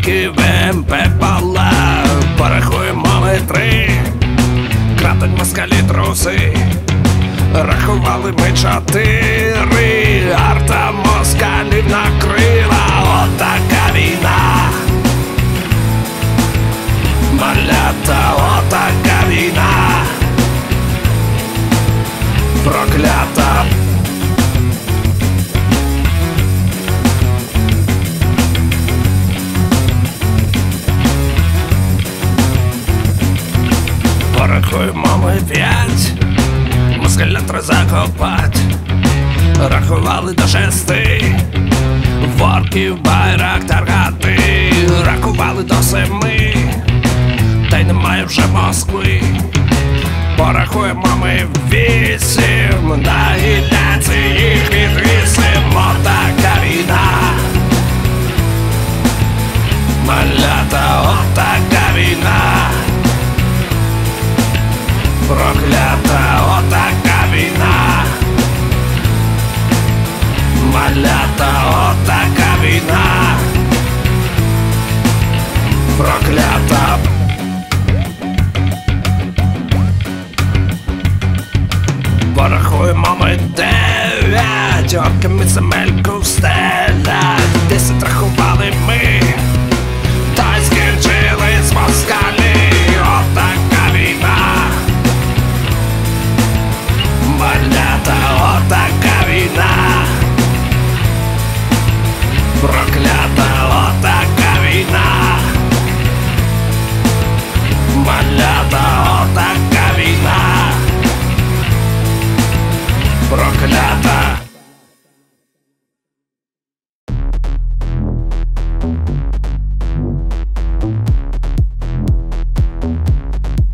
орків МП-пала. Порахуємо ми 3, крадуть москалі труси. Рахували ми 4, арта москалів накрила. Отака війна, малята, отака війна, проклята. Порахуємо ми 5, москаля 3 закопать. Рахували до 6, в орків Байрактар гати. Рахували до 7, та й немає вже Москви. Порахуємо ми 8, на гілянці їх відвісимо.